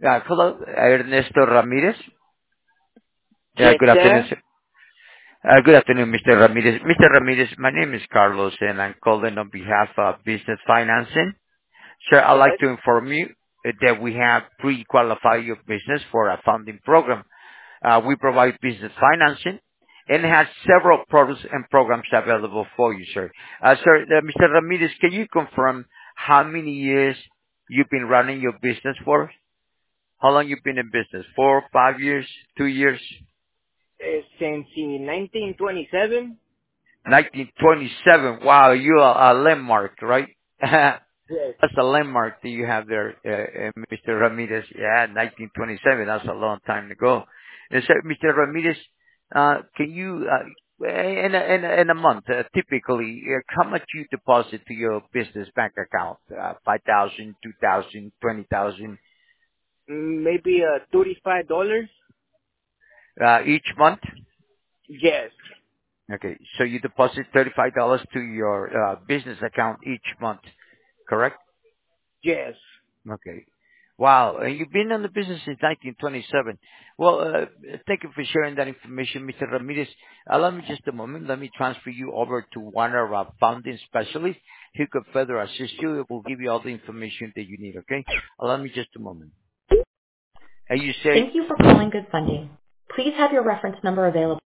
Hello, Ernesto Ramirez. Yes, Good afternoon, sir. sir. Good afternoon, Mr. Ramirez. Mr. Ramirez, my name is Carlos, and I'm calling on behalf of Business Financing. Sir, I'd like Yes. to inform you that we have pre-qualified your business for a funding program. We provide business financing and have several products and programs available for you, sir. Mr. Ramirez, can you confirm how many years you've been running your business for? How long you been in business? 4, 5 years, 2 years? Since in 1927. 1927. Wow, you are a landmark, right? Yes. That's a landmark that you have there, Mr. Ramirez. Yeah, 1927. That's a long time ago. And so, Mr. Ramirez, can you, in a month, typically, how much you deposit to your business bank account? 5,000, 2,000, 20,000, Maybe $35. each month? Yes. Okay, so you deposit $35 to your business account each month, correct? Yes. Okay. Wow, and you've been in the business since 1927. Well, thank you for sharing that information, Mr. Ramirez. Allow me just a moment. Let me transfer you over to one of our founding specialists who could further assist you. It will give you all the information that you need, okay? Allow me just a moment. And you say Thank you for calling Good Funding. Please have your reference number available.